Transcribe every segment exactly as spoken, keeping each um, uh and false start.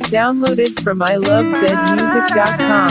Downloaded from I love zed music dot com.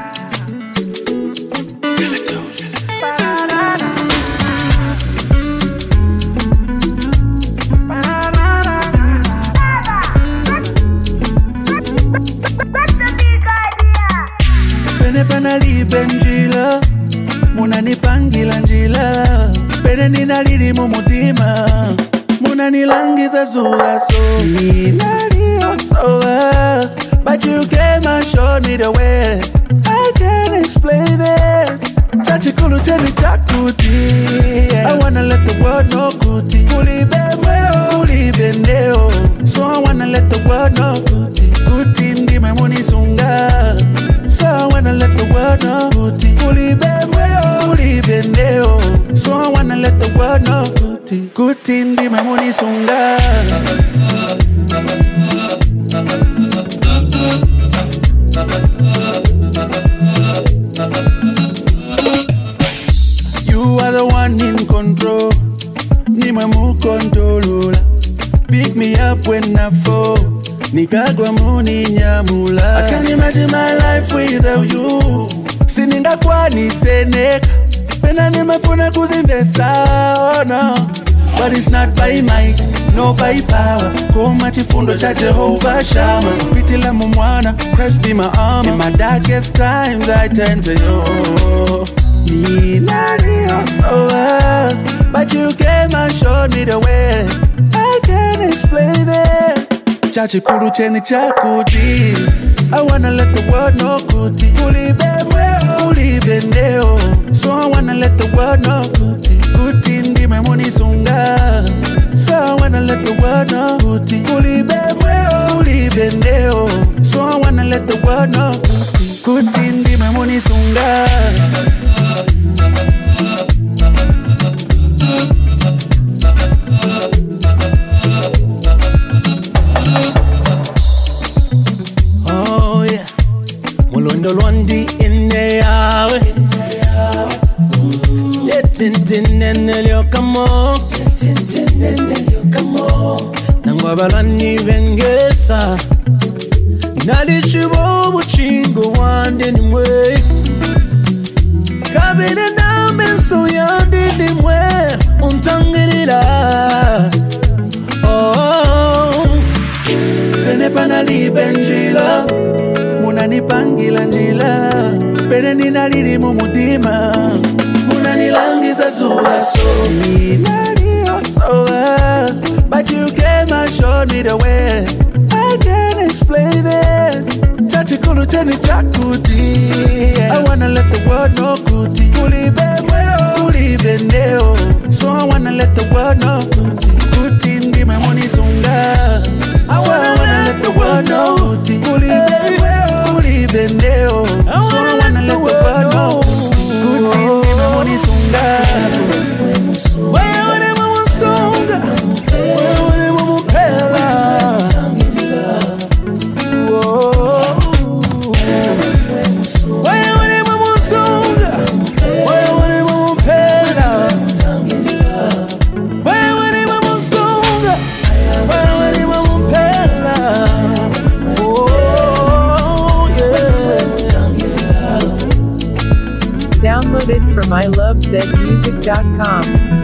Pene panalibe njila, munanipangila njila. Pene ninalili mumutima, munanilangiza zuwa so. Ninalio soa, but you came and showed me the way. I can't explain it. Chachikulu cheni chakuti, I wanna let the world know kuti. Kulibe mweo, kulibe ndeo. So I wanna let the world know kuti. Kuti ndime munisunga. So I wanna let the world know kuti. Kulibe mweo, kulibe ndeo. So I wanna let the world know kuti. Kuti ndime munisunga. You are the one in control. Nima mu control. Pick me up when I fall. Nikagwa muni nyamula. I can't imagine my life without you. Sininga kwani seneka. Pena nimefuna kuzimvesa, oh no. But it's not by might, no by power. Koma chifundo cha Jehovah Shammah. Piti la mumwana, Christ be my armor. In my darkest times I turn to you. Ninalio soa, but you came and showed me the way. I can't explain it. Chachikulu cheni chakuti, I wanna let the world know kuti. Kulibe mweo, kulibe ndeo. So I wanna let the world know kuti. Kuti ndime munisunga. So I wanna let the world know kuti. Kulibe mweo, kulibe ndeo. So I wanna let the world know kuti. Kuti ndime munisunga. Oh yeah, Mulondo Londi in the yawe. Tintin and Elio Camo, Tintin and Elio Camo. Nangwabalani Vengesa. Nadishibo Chingo one anyway. Cabin and Namen so young did him where Untangirila. Oh, Pene panali benjila, munanipangila njila. Pene ninalili mumutima, munanilangiza zuwa so. Ninalio soa, but you came and showed me the way. I can't explain it. Chachikulu cheni chakuti, I wanna let the world know kuti. Kulibe mweo, kulibe ndeo. So I wanna let the world know kuti. Kuti ndime munisunga. So I wanna let the world know kuti. Kulibe mweo, kulibe ndeo. So I wanna let the world know kuti ndime munisunga. wewe mumusonga, wewe mumupela. Wewe mumusonga, wewe mumupela. Wewe mumusonga, wewe mumupela. Oh yeah. Downloaded from I love zed music dot com.